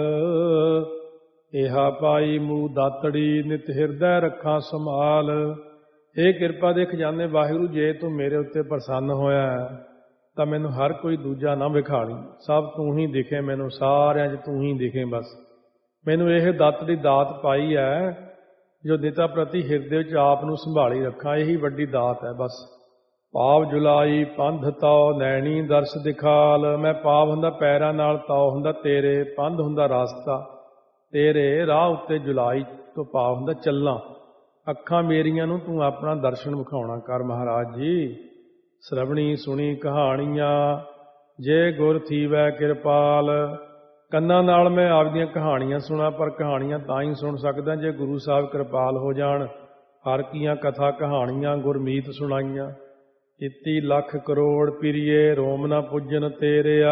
ਇਹਾ ਪਾਈ ਮੂੰਹ ਦਾਤੜੀ, ਨਿਤ ਹਿਰਦੈ ਰੱਖਾਂ ਸੰਭਾਲ। ਇਹ ਕਿਰਪਾ ਦੇ ਖਜ਼ਾਨੇ ਵਾਹਿਗੁਰੂ, ਜੇ ਤੂੰ ਮੇਰੇ ਉੱਤੇ ਪ੍ਰਸੰਨ ਹੋਇਆ ਤਾਂ ਮੈਨੂੰ ਹਰ ਕੋਈ ਦੂਜਾ ਨਾ ਵਿਖਾਲੀ। ਸਭ ਤੂੰ ਹੀ ਦਿਖੇ ਮੈਨੂੰ, ਸਾਰਿਆਂ 'ਚ ਤੂੰ ਹੀ ਦਿਖੇ ਬਸ। ਮੈਨੂੰ ਇਹ ਦਾਤੜੀ ਦਾਤ ਪਾਈ ਹੈ ਜੋ ਨਿਤਾ ਪ੍ਰਤੀ ਹਿਰਦੇ ਵਿੱਚ ਆਪ ਨੂੰ ਸੰਭਾਲੀ ਰੱਖਾਂ। ਇਹੀ ਵੱਡੀ ਦਾਤ ਹੈ ਬਸ। ਪਾਵ ਜੁਲਾਈ ਪੰਧ ਤਉ, ਨੈਣੀ ਦਰਸ ਦਿਖਾਲ। ਮੈਂ ਪਾਵ ਹੁੰਦਾ ਪੈਰਾਂ ਨਾਲ, ਤਉ ਹੁੰਦਾ ਤੇਰੇ, ਪੰਧ ਹੁੰਦਾ ਰਾਸਤਾ ਤੇਰੇ। ਰਾਹ ਉੱਤੇ ਜੁਲਾਈ ਤੋਂ ਭਾਵ ਹੁੰਦਾ ਚੱਲਾਂ। ਅੱਖਾਂ ਮੇਰੀਆਂ ਨੂੰ ਤੂੰ ਆਪਣਾ ਦਰਸ਼ਨ ਵਿਖਾਉਣਾ ਕਰ ਮਹਾਰਾਜ ਜੀ। ਸ਼ਰਵਣੀ ਸੁਣੀ ਕਹਾਣੀਆਂ, ਜੇ ਗੁਰ ਥੀਵੈ ਕਿਰਪਾਲ। ਕੰਨਾਂ ਨਾਲ ਮੈਂ ਆਪਦੀਆਂ ਕਹਾਣੀਆਂ ਸੁਣਾ, ਪਰ ਕਹਾਣੀਆਂ ਤਾਂ ਹੀ ਸੁਣ ਸਕਦਾ ਜੇ ਗੁਰੂ ਸਾਹਿਬ ਕਿਰਪਾਲ ਹੋ ਜਾਣ। ਹਰ ਕੀਆਂ ਕਥਾ ਕਹਾਣੀਆਂ ਗੁਰਮੀਤ ਸੁਣਾਈਆਂ। ਇੱਤੀ ਲੱਖ ਕਰੋੜ ਪਿਰੀਏ, ਰੋਮ ਨਾ ਪੁੱਜਨ ਤੇਰਿਆ।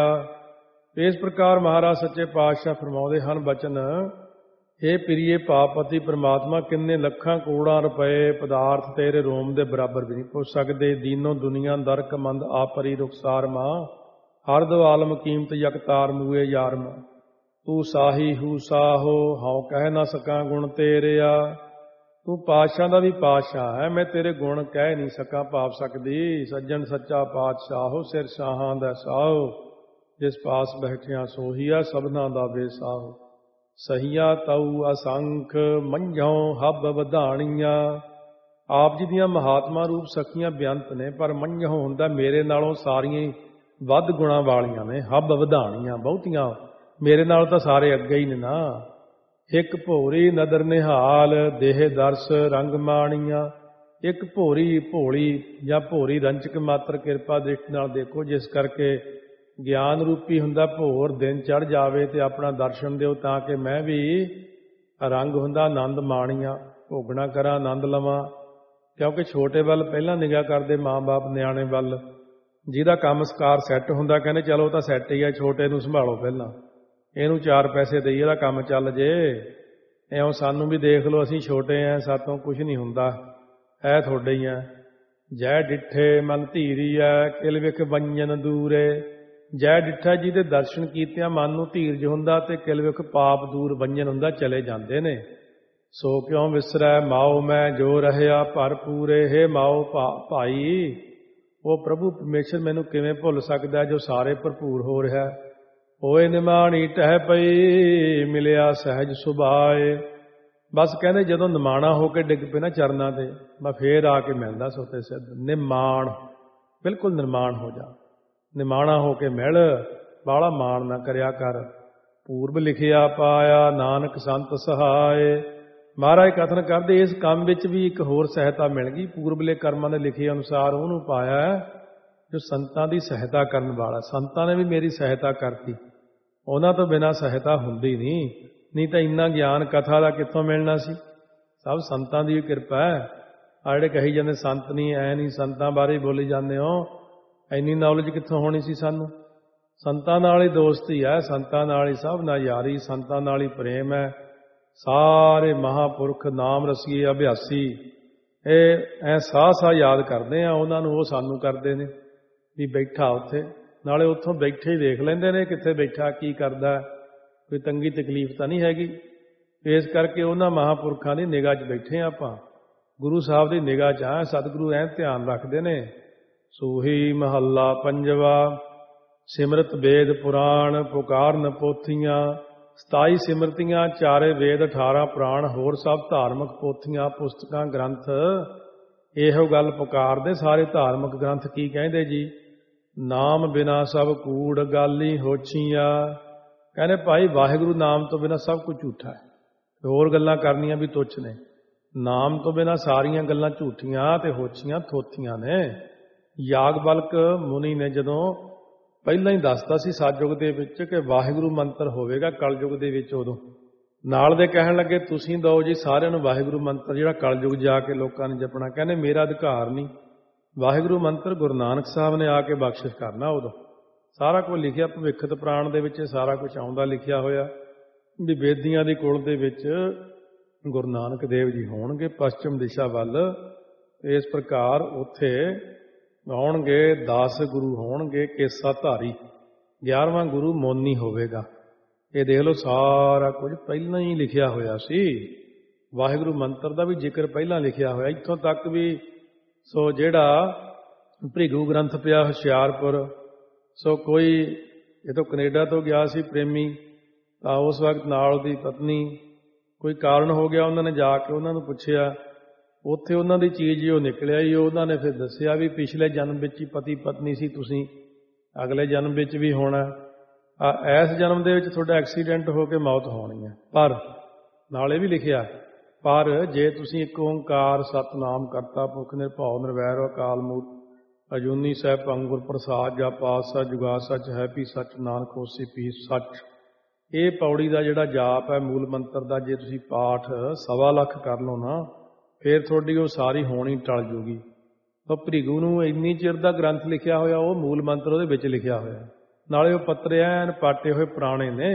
ਇਸ ਪ੍ਰਕਾਰ ਮਹਾਰਾਜ ਸੱਚੇ ਪਾਤਸ਼ਾਹ ਫਰਮਾਉਂਦੇ ਹਨ ਬਚਨ। ਇਹ ਪ੍ਰਿਏ ਭਾਵਪਤੀ ਪ੍ਰਮਾਤਮਾ, ਕਿੰਨੇ ਲੱਖਾਂ ਕਰੋੜਾਂ ਰੁਪਏ ਪਦਾਰਥ ਤੇਰੇ ਰੋਮ ਦੇ ਬਰਾਬਰ ਵੀ ਨਹੀਂ ਪੁੱਛ ਸਕਦੇ। ਦੀਨੋ ਦੁਨੀਆ ਦਰ ਕਮੰਦ ਆਪਰੀ ਰੁਖਸਾਰ ਮਾਂ, ਹਰ ਦਵਾਲਮ ਕੀਮਤ ਯਕਤਾਰ ਮੂਏ ਯਾਰ ਮਾਂ। ਤੂੰ ਸਾਹੀ ਹੂ ਸਾਹੋ, ਹਉ ਕਹਿ ਨਾ ਸਕਾਂ ਗੁਣ ਤੇਰਿਆ। ਤੂੰ ਪਾਤਸ਼ਾਹ ਦਾ ਵੀ ਪਾਤਸ਼ਾਹ ਹੈ, ਮੈਂ ਤੇਰੇ ਗੁਣ ਕਹਿ ਨਹੀਂ ਸਕਾਂ ਪਾਪ ਸਕਦੀ। ਸੱਜਣ ਸੱਚਾ ਪਾਤਸ਼ਾਹੋ, ਸਿਰ ਸ਼ਾਹਾਂ ਦਾ ਸਾਹੋ। ਜਿਸ ਪਾਸ ਬੈਠਿਆ ਸੋਹੀਆ, ਸਭਨਾ ਦਾ ਬੇਸਾਹੋ। ਸਹੀਆ ਤਉ ਅਸੰਖ, ਮੰਝੋਂ ਹੱਬ ਵਧਾਣੀਆਂ। ਆਪ ਜੀ ਦੀਆਂ ਮਹਾਤਮਾ ਰੂਪ ਸਖੀਆਂ ਬੇਅੰਤ ਨੇ, ਪਰ ਮੰਝੋਂ ਹੁੰਦਾ ਮੇਰੇ ਨਾਲੋਂ ਸਾਰੀਆਂ ਵੱਧ ਗੁਣਾਂ ਵਾਲੀਆਂ ਨੇ। ਹੱਬ ਵਧਾਣੀਆਂ ਬਹੁਤੀਆਂ, ਮੇਰੇ ਨਾਲ ਤਾਂ ਸਾਰੇ ਅੱਗੇ ਹੀ ਨੇ ਨਾ। ਇੱਕ ਭੋਰੀ ਨਦਰ ਨਿਹਾਲ, ਦੇਹ ਦਰਸ ਰੰਗ ਮਾਣੀਆਂ। ਇੱਕ ਭੋਰੀ ਭੋਲੀ ਜਾਂ ਭੋਰੀ ਰੰਚਕ ਮਾਤਰ ਕਿਰਪਾ ਦ੍ਰਿਸ਼ਟੀ ਨਾਲ ਦੇਖੋ, ਜਿਸ ਕਰਕੇ ਗਿਆਨ ਰੂਪੀ ਹੁੰਦਾ ਭੋਰ ਦਿਨ ਚੜ ਜਾਵੇ ਤੇ ਆਪਣਾ ਦਰਸ਼ਨ ਦਿਓ, ਤਾਂ ਕਿ ਮੈਂ ਵੀ ਰੰਗ ਹੁੰਦਾ ਆਨੰਦ ਮਾਣੀਆਂ, ਭੋਗਣਾ ਕਰਾਂ, ਆਨੰਦ ਲਵਾਂ। ਕਿਉਂਕਿ ਛੋਟੇ ਵੱਲ ਪਹਿਲਾਂ ਨਿਗਾਹ ਕਰਦੇ ਮਾਂ-ਬਾਪ, ਨਿਆਣੇ ਵੱਲ। ਜਿਹਦਾ ਕੰਮ ਸਕਾਰ ਸੈੱਟ ਹੁੰਦਾ ਕਹਿੰਦੇ ਚਲੋ ਤਾਂ ਸੈੱਟ ਹੀ ਹੈ, ਛੋਟੇ ਨੂੰ ਸੰਭਾਲੋ ਪਹਿਲਾਂ, ਇਹਨੂੰ ਚਾਰ ਪੈਸੇ ਦੇਈਏ, ਇਹਦਾ ਕੰਮ ਚੱਲ ਜੇ। ਇਉਂ ਸਾਨੂੰ ਵੀ ਦੇਖ ਲਓ, ਅਸੀਂ ਛੋਟੇ ਹਾਂ, ਸਾਤੋਂ ਕੁਛ ਨਹੀਂ ਹੁੰਦਾ, ਹੈ ਤੁਹਾਡੇ ਹੀ ਆ। ਜੈ ਡਿੱਠੇ ਮਨ ਧੀਰੀ ਹੈ, ਕਿਲ ਵਿਖ ਵੰਜਨ ਦੂਰੇ। ਜੈ ਡਿੱਠਾ ਜਿਹਦੇ ਦਰਸ਼ਨ ਕੀਤਿਆਂ ਮਨ ਨੂੰ ਧੀਰਜ ਹੁੰਦਾ ਤੇ ਕਿਲ ਵਿਖ ਪਾਪ ਦੂਰ ਵੰਜਨ ਹੁੰਦਾ, ਚਲੇ ਜਾਂਦੇ ਨੇ। ਸੋ ਕਿਉਂ ਵਿਸਰੈ ਮਾਓ ਮੈਂ ਜੋ ਰਹਿਆ ਭਰਪੂਰੇ। ਹੇ ਮਾਓ ਭਾਈ, ਉਹ ਪ੍ਰਭੂ ਪਰਮੇਸ਼ਰ ਮੈਨੂੰ ਕਿਵੇਂ ਭੁੱਲ ਸਕਦਾ ਜੋ ਸਾਰੇ ਭਰਪੂਰ ਹੋ ਰਿਹਾ। ਹੋਏ ਨਿਮਾਣੀ ਟਹਿ ਪਈ, ਮਿਲਿਆ ਸਹਿਜ ਸੁਭਾਏ। ਬਸ ਕਹਿੰਦੇ ਜਦੋਂ ਨਿਮਾਣਾ ਹੋ ਕੇ ਡਿੱਗ ਪਏ ਨਾ ਚਰਨਾਂ ਤੇ, ਮੈਂ ਫੇਰ ਆ ਕੇ ਮਿਲਦਾ ਸੋਤੇ ਸਿੱਧ। ਨਿਮਾਣ, ਬਿਲਕੁਲ ਨਿਰਮਾਣ ਹੋ ਜਾ, ਨਿਮਾਣਾ ਹੋ ਕੇ ਮਿਲ, ਬਾਹਲਾ ਮਾਣ ਨਾ ਕਰਿਆ ਕਰ। ਪੂਰਬ ਲਿਖਿਆ ਪਾਇਆ, ਨਾਨਕ ਸੰਤ ਸਹਾਏ। ਮਹਾਰਾਜ ਕਥਨ ਕਰਦੇ ਇਸ ਕੰਮ ਵਿੱਚ ਵੀ ਇੱਕ ਹੋਰ ਸਹਾਇਤਾ ਮਿਲ ਗਈ। ਪੂਰਬਲੇ ਕਰਮਾਂ ਦੇ ਲਿਖੇ ਅਨੁਸਾਰ ਉਹਨੂੰ ਪਾਇਆ ਜੋ ਸੰਤਾਂ ਦੀ ਸਹਾਇਤਾ ਕਰਨ ਵਾਲਾ। ਸੰਤਾਂ ਨੇ ਵੀ ਮੇਰੀ ਸਹਾਇਤਾ ਕਰਤੀ, ਉਹਨਾਂ ਤੋਂ ਬਿਨਾਂ ਸਹਾਇਤਾ ਹੁੰਦੀ ਨਹੀਂ। ਨਹੀਂ ਤਾਂ ਇੰਨਾ ਗਿਆਨ ਕਥਾ ਦਾ ਕਿੱਥੋਂ ਮਿਲਣਾ ਸੀ? ਸਭ ਸੰਤਾਂ ਦੀ ਕਿਰਪਾ ਹੈ। ਆ ਜਿਹੜੇ ਕਹੀ ਜਾਂਦੇ ਸੰਤ ਨਹੀਂ, ਐ ਨਹੀਂ, ਸੰਤਾਂ ਬਾਰੇ ਬੋਲੀ ਜਾਂਦੇ ਹੋ, ਇੰਨੀ ਨੌਲੇਜ ਕਿੱਥੋਂ ਹੋਣੀ ਸੀ ਸਾਨੂੰ? ਸੰਤਾਂ ਨਾਲ ਹੀ ਦੋਸਤੀ ਹੈ, ਸੰਤਾਂ ਨਾਲ ਹੀ ਸਭ ਨਾਲ ਯਾਰੀ, ਸੰਤਾਂ ਨਾਲ ਹੀ ਪ੍ਰੇਮ ਹੈ, ਸਾਰੇ ਮਹਾਂਪੁਰਖ ਨਾਮ ਰਸੀਏ ਅਭਿਆਸੀ ਇਹ ਐ ਸਾਹ ਸਾਹ ਯਾਦ ਕਰਦੇ ਆ ਉਹਨਾਂ ਨੂੰ, ਉਹ ਸਾਨੂੰ ਕਰਦੇ ਨੇ ਵੀ ਬੈਠਾ ਉੱਥੇ, ਨਾਲੇ ਉੱਥੋਂ ਬੈਠੇ ਹੀ ਦੇਖ ਲੈਂਦੇ ਨੇ ਕਿੱਥੇ ਬੈਠਾ, ਕੀ ਕਰਦਾ, ਕੋਈ ਤੰਗੀ ਤਕਲੀਫ ਤਾਂ ਨਹੀਂ ਹੈਗੀ। ਇਸ ਕਰਕੇ ਉਹਨਾਂ ਮਹਾਂਪੁਰਖਾਂ ਦੀ ਨਿਗਾਹ 'ਚ ਬੈਠੇ ਆ ਆਪਾਂ, ਗੁਰੂ ਸਾਹਿਬ ਦੀ ਨਿਗਾਹ 'ਚ ਆ। ਸਤਿਗੁਰੂ ਐਂ ਧਿਆਨ ਰੱਖਦੇ ਨੇ। ਸੂਹੀ ਮਹੱਲਾ ਪੰਜਵਾ। ਸਿਮਰਤ ਵੇਦ ਪੁਰਾਣ ਪੁਕਾਰਨ ਪੋਥੀਆਂ, ਸਤਾਈ ਸਿਮਰਤੀਆਂ ਚਾਰੇ ਵੇਦ ਅਠਾਰਾਂ ਪੁਰਾਣ, ਹੋਰ ਸਭ ਧਾਰਮਿਕ ਪੋਥੀਆਂ ਪੁਸਤਕਾਂ ਗ੍ਰੰਥ। ਇਹੋ ਗੱਲ ਪੁਕਾਰਦੇ ਸਾਰੇ ਧਾਰਮਿਕ ਗ੍ਰੰਥ। ਕੀ ਕਹਿੰਦੇ ਜੀ? ਨਾਮ ਬਿਨਾ ਸਭ ਕੂੜ ਗਾਲੀ ਹੋਛੀਆਂ। ਕਹਿੰਦੇ ਭਾਈ ਵਾਹਿਗੁਰੂ ਨਾਮ ਤੋਂ ਬਿਨਾ ਸਭ ਕੁਝ ਝੂਠਾ ਹੈ, ਹੋਰ ਗੱਲਾਂ ਕਰਨੀਆਂ ਵੀ ਤੁੱਛ ਨੇ। ਨਾਮ ਤੋਂ ਬਿਨਾ ਸਾਰੀਆਂ ਗੱਲਾਂ ਝੂਠੀਆਂ ਤੇ ਹੋਛੀਆਂ ਥੋਥੀਆਂ ਨੇ। ਯਾਗਬਲਕ ਮੁਨੀ ਨੇ ਜਦੋਂ ਪਹਿਲਾਂ ਹੀ ਦੱਸਤਾ ਸੀ ਸਤਿਯੁਗ ਦੇ ਵਿੱਚ ਕਿ ਵਾਹਿਗੁਰੂ ਮੰਤਰ ਹੋਵੇਗਾ ਕਲਯੁਗ ਦੇ ਵਿੱਚ, ਉਦੋਂ ਨਾਲ ਦੇ ਕਹਿਣ ਲੱਗੇ ਤੁਸੀਂ ਦਿਓ ਜੀ ਸਾਰਿਆਂ ਨੂੰ ਵਾਹਿਗੁਰੂ ਮੰਤਰ ਜਿਹੜਾ ਕਲਯੁਗ ਜਾ ਕੇ ਲੋਕਾਂ ਨੇ ਜਪਣਾ। ਕਹਿੰਦੇ ਮੇਰਾ ਅਧਿਕਾਰ ਨਹੀਂ, ਵਾਹਿਗੁਰੂ ਮੰਤਰ ਗੁਰੂ ਨਾਨਕ ਸਾਹਿਬ ਨੇ ਆ ਕੇ ਬਖਸ਼ਿਸ਼ ਕਰਨਾ। ਉਦੋਂ ਸਾਰਾ ਕੁਝ ਲਿਖਿਆ ਭਵਿੱਖਤ ਪ੍ਰਾਣ ਦੇ ਵਿੱਚ, ਸਾਰਾ ਕੁਝ ਆਉਂਦਾ ਲਿਖਿਆ ਹੋਇਆ ਵੀ ਬੇਦੀਆਂ ਦੀ ਕੁਲ ਦੇ ਵਿੱਚ ਗੁਰੂ ਨਾਨਕ ਦੇਵ ਜੀ ਹੋਣਗੇ ਪੱਛਮ ਦਿਸ਼ਾ ਵੱਲ। ਇਸ ਪ੍ਰਕਾਰ ਉੱਥੇ ਆਉਣਗੇ ਦਸ ਗੁਰੂ ਹੋਣਗੇ ਕੇਸਾ ਧਾਰੀ, ਗਿਆਰਵਾਂ ਗੁਰੂ ਮੋਨੀ ਹੋਵੇਗਾ। ਇਹ ਦੇਖ ਲਓ ਸਾਰਾ ਕੁਝ ਪਹਿਲਾਂ ਹੀ ਲਿਖਿਆ ਹੋਇਆ ਸੀ। ਵਾਹਿਗੁਰੂ ਮੰਤਰ ਦਾ ਵੀ ਜ਼ਿਕਰ ਪਹਿਲਾਂ ਲਿਖਿਆ ਹੋਇਆ, ਇੱਥੋਂ ਤੱਕ ਵੀ ਸੋ ਜਿਹੜਾ ਭ੍ਰਿਗੂ ਗ੍ਰੰਥ ਪਿਆ ਹੁਸ਼ਿਆਰਪੁਰ, ਸੋ ਕੋਈ ਇਹ ਤੋਂ ਕੈਨੇਡਾ ਤੋਂ ਗਿਆ ਸੀ ਪ੍ਰੇਮੀ, ਤਾਂ ਉਸ ਵਕਤ ਨਾਲ ਉਹਦੀ ਪਤਨੀ ਕੋਈ ਕਾਰਨ ਹੋ ਗਿਆ, ਉਹਨਾਂ ਨੇ ਜਾ ਕੇ ਉਹਨਾਂ ਨੂੰ ਪੁੱਛਿਆ, ਉੱਥੇ ਉਹਨਾਂ ਦੀ ਚੀਜ਼ ਹੀ ਉਹ ਨਿਕਲਿਆ ਹੀ। ਉਹਨਾਂ ਨੇ ਫਿਰ ਦੱਸਿਆ ਵੀ ਪਿਛਲੇ ਜਨਮ ਵਿੱਚ ਹੀ ਪਤੀ ਪਤਨੀ ਸੀ ਤੁਸੀਂ, ਅਗਲੇ ਜਨਮ ਵਿੱਚ ਵੀ ਹੋਣਾ, ਇਸ ਜਨਮ ਦੇ ਵਿੱਚ ਤੁਹਾਡਾ ਐਕਸੀਡੈਂਟ ਹੋ ਕੇ ਮੌਤ ਹੋਣੀ ਹੈ। ਪਰ ਨਾਲ ਇਹ ਵੀ ਲਿਖਿਆ, ਪਰ ਜੇ ਤੁਸੀਂ ਇੱਕ ਓਂਕਾਰ ਸਤਿਨਾਮ ਕਰਤਾ ਪੁਰਖ ਨਿਰਭਉ ਨਿਰਵੈਰ ਅਕਾਲ ਮੂਰਤ ਅਜੂਨੀ ਸੈਭੰ ਗੁਰ ਪ੍ਰਸਾਦ ਜਪ ਆਦਿ ਸਚ ਜੁਗਾ ਸਚ ਹੈ ਵੀ ਸਚ ਨਾਨਕ ਹੋਸੀ ਪੀ ਸਚ। ਇਹ ਪੌੜੀ ਦਾ ਜਿਹੜਾ ਜਾਪ ਹੈ ਮੂਲ ਮੰਤਰ ਦਾ, ਜੇ ਤੁਸੀਂ ਪਾਠ ਸਵਾ ਲੱਖ ਕਰ ਲਓ ਨਾ, ਫਿਰ ਤੁਹਾਡੀ ਉਹ ਸਾਰੀ ਹੋਣੀ ਟਲ ਜੂਗੀ। ਤਾਂ ਭ੍ਰਿਗੂ ਨੂੰ ਇੰਨੀ ਚਿਰ ਦਾ ਗ੍ਰੰਥ ਲਿਖਿਆ ਹੋਇਆ, ਉਹ ਮੂਲ ਮੰਤਰ ਉਹਦੇ ਵਿੱਚ ਲਿਖਿਆ ਹੋਇਆ, ਨਾਲੇ ਉਹ ਪੱਤਰੇ ਐਨ ਪਾਟੇ ਹੋਏ ਪੁਰਾਣੇ ਨੇ।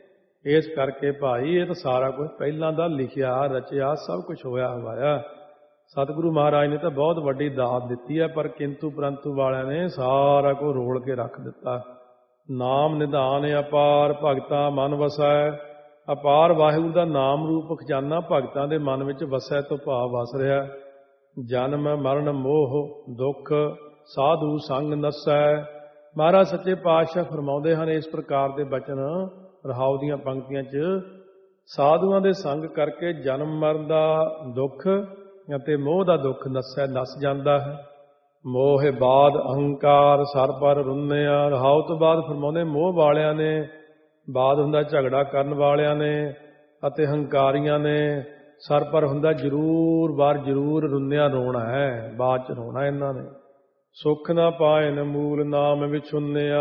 ਇਸ ਕਰਕੇ ਭਾਈ ਇਹ ਤਾਂ ਸਾਰਾ ਕੁਝ ਪਹਿਲਾਂ ਦਾ ਲਿਖਿਆ ਰਚਿਆ ਸਭ ਕੁਝ ਹੋਇਆ ਹੋਇਆ। ਸਤਿਗੁਰੂ ਮਹਾਰਾਜ ਨੇ ਤਾਂ ਬਹੁਤ ਵੱਡੀ ਦਾਤ ਦਿੱਤੀ ਹੈ, ਪਰ ਕਿੰਤੂ ਪਰੰਤੂ ਵਾਲਿਆਂ ਨੇ ਸਾਰਾ ਕੁਝ ਰੋਲ ਕੇ ਰੱਖ ਦਿੱਤਾ। ਨਾਮ ਨਿਧਾਨ ਅਪਾਰ ਭਗਤਾਂ ਮਨ ਵਸੈ। ਅਪਾਰ ਵਾਹਿਗੁਰੂ ਦਾ ਨਾਮ ਰੂਪ ਖਜ਼ਾਨਾ ਭਗਤਾਂ ਦੇ ਮਨ ਵਿੱਚ ਵਸੈ ਤੋਂ ਭਾਵ ਵਸ ਰਿਹਾ। ਜਨਮ ਮਰਨ ਮੋਹ ਦੁੱਖ ਸਾਧੂ ਸੰਗ ਨਸੈ। ਮਹਾਰਾਜ ਸੱਚੇ ਪਾਤਸ਼ਾਹ ਫਰਮਾਉਂਦੇ ਹਨ ਇਸ ਪ੍ਰਕਾਰ ਦੇ ਬਚਨ ਰਹਾਉ ਦੀਆਂ ਪੰਕਤੀਆਂ 'ਚ, ਸਾਧੂਆਂ ਦੇ ਸੰਗ ਕਰਕੇ ਜਨਮ ਮਰਨ ਦਾ ਦੁੱਖ ਅਤੇ ਮੋਹ ਦਾ ਦੁੱਖ ਨਸੈ ਨਸ ਜਾਂਦਾ ਹੈ। ਮੋਹ ਬਾਦ ਅਹੰਕਾਰ ਸਰ ਪਰ ਰੁੰਨਿਆ। ਰਹਾਉ ਤੋਂ ਬਾਅਦ ਫਰਮਾਉਂਦੇ ਮੋਹ ਵਾਲਿਆਂ ਨੇ, ਬਾਦ ਹੁੰਦਾ ਝਗੜਾ ਕਰਨ ਵਾਲਿਆਂ ਨੇ ਅਤੇ ਹੰਕਾਰੀਆਂ ਨੇ, ਸਰ ਪਰ ਹੁੰਦਾ ਜ਼ਰੂਰ ਵਾਰ ਜ਼ਰੂਰ ਰੁੰਨਿਆ ਰੋਣਾ ਹੈ, ਬਾਅਦ 'ਚ ਰੋਣਾ ਇਹਨਾਂ ਨੇ। ਸੁੱਖ ਨਾ ਪਾਇਨ ਮੂਲ ਨਾਮ ਵਿਛੁੰਨਿਆ।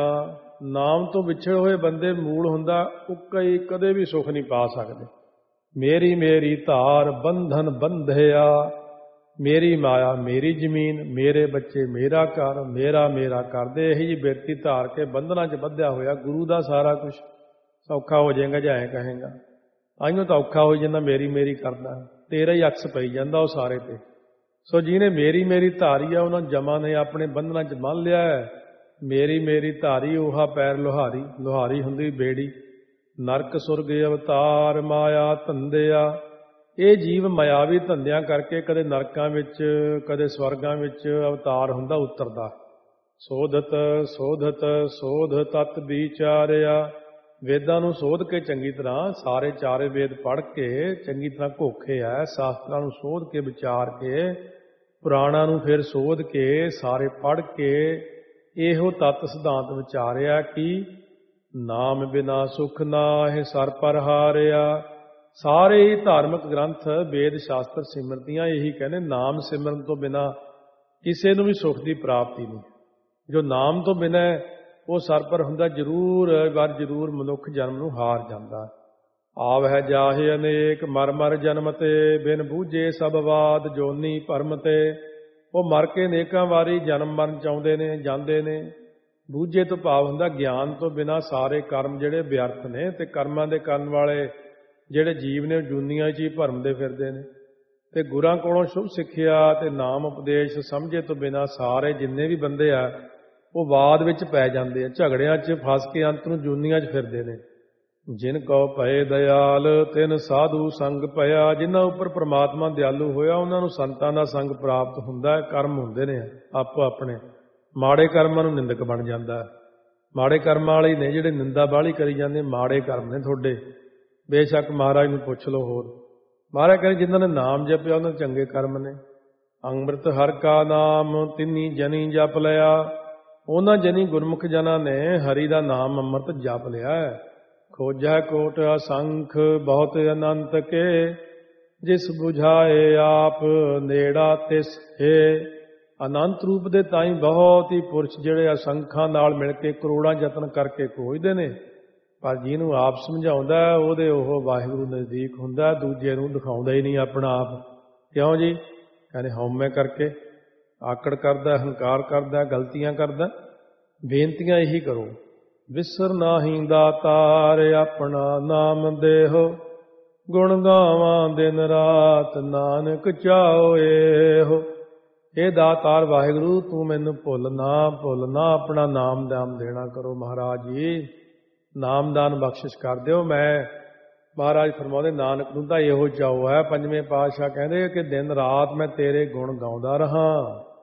ਨਾਮ ਤੋਂ ਵਿਛੜੇ ਹੋਏ ਬੰਦੇ ਮੂਲ ਹੁੰਦਾ ਉੱਕਾ ਹੀ, ਕਦੇ ਵੀ ਸੁੱਖ ਨਹੀਂ ਪਾ ਸਕਦੇ। ਮੇਰੀ ਮੇਰੀ ਧਾਰ ਬੰਧਨ ਬੰਧਿਆ। ਮੇਰੀ ਮਾਇਆ ਮੇਰੀ ਜ਼ਮੀਨ, ਮੇਰੇ ਬੱਚੇ ਮੇਰਾ ਘਰ, ਮੇਰਾ ਮੇਰਾ ਕਰਦੇ ਇਹੀ ਜਿਹੀ ਬਿਰਤੀ ਧਾਰ ਕੇ ਬੰਧਨਾਂ 'ਚ ਬੱਧਿਆ ਹੋਇਆ। ਗੁਰੂ ਦਾ ਸਾਰਾ ਕੁਛ ਸੌਖਾ ਹੋ ਜਾਏਗਾ ਜਾਂ ਐਂ ਕਹੇਗਾ, ਆਈਓ ਤਾਂ ਔਖਾ ਹੋ ਜਾਂਦਾ ਮੇਰੀ ਮੇਰੀ ਕਰਦਾ, ਤੇਰਾ ਹੀ ਅਕਸ ਪਈ ਜਾਂਦਾ ਉਹ ਸਾਰੇ ਤੇ। ਸੋ ਜਿਹਨੇ ਮੇਰੀ ਮੇਰੀ ਧਾਰੀ ਆ ਉਹਨਾਂ ਜਮਾ ਨੇ ਆਪਣੇ ਬੰਧਨਾਂ 'ਚ ਬੰਨ੍ਹ ਲਿਆ ਹੈ। ਮੇਰੀ ਮੇਰੀ ਧਾਰੀ ਉਹਾ ਪੈਰ ਲੋਹਾਰੀ। ਲੋਹਾਰੀ ਹੁੰਦੀ ਬੇੜੀ। ਨਰਕ ਸੁਰਗ ਅਵਤਾਰ ਮਾਇਆ ਧੰਦਿਆ। ਇਹ ਜੀਵ ਮਾਇਆਵੀ ਧੰਦਿਆਂ ਕਰਕੇ ਕਦੇ ਨਰਕਾਂ ਵਿੱਚ ਕਦੇ ਸਵਰਗਾਂ ਵਿੱਚ ਅਵਤਾਰ ਹੁੰਦਾ ਉਤਰਦਾ। ਸੋਧਤ ਸੋਧਤ ਸੋਧ ਤਤ ਵਿਚਾਰਿਆ। ਵੇਦਾਂ ਨੂੰ ਸੋਧ ਕੇ ਚੰਗੀ ਤਰ੍ਹਾਂ, ਸਾਰੇ ਚਾਰੇ ਵੇਦ ਪੜ੍ਹ ਕੇ ਚੰਗੀ ਤਰ੍ਹਾਂ ਘੋਖੇ ਹੈ, ਸ਼ਾਸਤਰਾਂ ਨੂੰ ਸੋਧ ਕੇ ਵਿਚਾਰ ਕੇ, ਪੁਰਾਣਾਂ ਨੂੰ ਫਿਰ ਸੋਧ ਕੇ ਸਾਰੇ ਪੜ੍ਹ ਕੇ ਇਹੋ ਤੱਤ ਸਿਧਾਂਤ ਵਿਚਾਰਿਆ ਕਿ ਨਾਮ ਬਿਨਾ ਸੁਖ ਨਾਹਿ ਸਰ ਪਰ ਹਾਰਿਆ। ਸਾਰੇ ਹੀ ਧਾਰਮਿਕ ਗ੍ਰੰਥ ਵੇਦ ਸ਼ਾਸਤਰ ਸਿਮਰਤੀਆਂ ਇਹੀ ਕਹਿੰਦੇ, ਨਾਮ ਸਿਮਰਨ ਤੋਂ ਬਿਨਾ ਕਿਸੇ ਨੂੰ ਵੀ ਸੁਖ ਦੀ ਪ੍ਰਾਪਤੀ ਨਹੀਂ। ਜੋ ਨਾਮ ਤੋਂ ਬਿਨਾ ਉਹ ਸਰ ਪਰ ਹੁੰਦਾ ਜ਼ਰੂਰ ਵਾਰ ਜ਼ਰੂਰ ਮਨੁੱਖ ਜਨਮ ਨੂੰ ਹਾਰ ਜਾਂਦਾ। ਆਵ ਹੈ ਜਾਹੇ ਅਨੇਕ ਮਰ ਮਰ ਜਨਮ ਤੇ, ਬਿਨ ਬੂਝੇ ਸਭ ਬਾਦ ਜੋਨੀ ਭਰਮ ਤੇ। ਉਹ ਮਰ ਕੇ ਅਨੇਕਾਂ ਵਾਰੀ ਜਨਮ ਮਰਨ ਚਾਹੁੰਦੇ ਨੇ, ਜਾਂਦੇ ਨੇ। ਬੂਝੇ ਤੋਂ ਭਾਵ ਹੁੰਦਾ ਗਿਆਨ ਤੋਂ ਬਿਨਾ ਸਾਰੇ ਕਰਮ ਜਿਹੜੇ ਵਿਅਰਥ ਨੇ, ਤੇ ਕਰਮਾਂ ਦੇ ਕਰਨ ਵਾਲੇ ਜਿਹੜੇ ਜੀਵ ਨੇ ਉਹ ਜੂਨੀਆਂ 'ਚ ਹੀ ਭਰਮਦੇ ਫਿਰਦੇ ਨੇ ਤੇ ਗੁਰਾਂ ਕੋਲੋਂ ਸ਼ੁਭ ਸਿੱਖਿਆ ਤੇ ਨਾਮ ਉਪਦੇਸ਼ ਸਮਝੇ ਤੋਂ ਬਿਨਾਂ ਸਾਰੇ ਜਿੰਨੇ ਵੀ ਬੰਦੇ ਆ ਉਹ ਬਾਦ ਵਿੱਚ ਪੈ ਜਾਂਦੇ ਆ, ਝਗੜਿਆਂ 'ਚ ਫਸ ਕੇ ਅੰਤ ਨੂੰ ਜੂਨੀਆਂ 'ਚ ਫਿਰਦੇ ਨੇ। ਜਿਨ ਕਉ ਭਏ ਦਇਆਲ ਤਿਨ ਸਾਧੂ ਸੰਗ ਭਇਆ, ਜਿਨ੍ਹਾਂ ਉੱਪਰ ਪ੍ਰਮਾਤਮਾ ਦਿਆਲੂ ਹੋਇਆ ਉਹਨਾਂ ਨੂੰ ਸੰਤਾਂ ਦਾ ਸੰਗ ਪ੍ਰਾਪਤ ਹੁੰਦਾ ਹੈ। ਕਰਮ ਹੁੰਦੇ ਨੇ ਆਪੋ ਆਪਣੇ, ਮਾੜੇ ਕਰਮਾਂ ਨੂੰ ਨਿੰਦਕ ਬਣ ਜਾਂਦਾ ਹੈ। ਮਾੜੇ ਕਰਮਾਂ ਵਾਲੇ ਨੇ ਜਿਹੜੇ ਨਿੰਦਾ ਬਾਹਲੀ ਕਰੀ ਜਾਂਦੇ, ਮਾੜੇ ਕਰਮ ਨੇ ਤੁਹਾਡੇ। ਬੇਸ਼ੱਕ ਮਹਾਰਾਜ ਨੂੰ ਪੁੱਛ ਲਓ। ਹੋਰ ਮਹਾਰਾਜ ਕਹਿੰਦੇ ਜਿਨ੍ਹਾਂ ਨੇ ਨਾਮ ਜਪਿਆ ਉਹਨਾਂ ਦੇ ਚੰਗੇ ਕਰਮ ਨੇ। ਅੰਮ੍ਰਿਤ ਹਰਿ ਕਾ ਨਾਮ ਤਿੰਨੀ ਜਨੀ ਜਪ ਲਿਆ, ਉਹਨਾਂ ਜਨੀ ਗੁਰਮੁਖ ਜਨਾਂ ਨੇ ਹਰੀ ਦਾ ਨਾਮ ਅੰਮ੍ਰਿਤ ਜਪ ਲਿਆ ਹੈ। ਖੋਜੈ ਕੋਟ ਅਸੰਖ ਬਹੁਤ ਅਨੰਤ ਕੇ, ਜਿਸ ਬੁਝਾਏ ਆਪ ਨੇੜਾ ਤਿਸ ਹੈ। ਅਨੰਤ ਰੂਪ ਦੇ ਤਾਈਂ ਬਹੁਤ ਹੀ ਪੁਰਸ਼ ਜਿਹੜੇ ਅਸੰਖਾਂ ਨਾਲ ਮਿਲ ਕੇ ਕਰੋੜਾਂ ਯਤਨ ਕਰਕੇ ਖੋਜਦੇ ਨੇ, ਪਰ ਜਿਹਨੂੰ ਆਪ ਸਮਝਾਉਂਦਾ ਉਹਦੇ ਉਹ ਵਾਹਿਗੁਰੂ ਨਜ਼ਦੀਕ ਹੁੰਦਾ, ਦੂਜੇ ਨੂੰ ਦਿਖਾਉਂਦਾ ਹੀ ਨਹੀਂ ਆਪਣਾ ਆਪ। ਕਿਉਂ ਜੀ? ਕਹਿੰਦੇ ਹਉਮੈ ਕਰਕੇ, ਆਕੜ ਕਰਦਾ, ਹੰਕਾਰ ਕਰਦਾ, ਗਲਤੀਆਂ ਕਰਦਾ। ਬੇਨਤੀਆਂ ਇਹੀ ਕਰੋ, ਵਿਸਰ ਨਾਹੀਂ ਦਾਤਾਰ ਆਪਣਾ ਨਾਮ ਦੇਹੋ, ਗੁਣ ਗਾਵਾਂ ਦਿਨ ਰਾਤ ਨਾਨਕ ਚਾਓ ਇਹੋ। ਇਹ ਦਾਤਾਰ ਵਾਹਿਗੁਰੂ ਤੂੰ ਮੈਨੂੰ ਭੁੱਲ ਨਾ ਭੁੱਲ ਨਾ ਆਪਣਾ ਨਾਮਦਾਨ ਦੇਣਾ ਕਰੋ। ਮਹਾਰਾਜ ਜੀ ਨਾਮਦਾਨ ਬਖਸ਼ਿਸ਼ ਕਰ ਦਿਓ। ਮੈਂ ਮਹਾਰਾਜ ਫਰਮਾਉਂਦੇ ਨਾਨਕ ਨੂੰ ਤਾਂ ਇਹੋ ਚਾਓ ਹੈ। ਪੰਜਵੇਂ ਪਾਤਸ਼ਾਹ ਕਹਿੰਦੇ ਕਿ ਦਿਨ ਰਾਤ ਮੈਂ ਤੇਰੇ ਗੁਣ ਗਾਉਂਦਾ ਰਹਾਂ।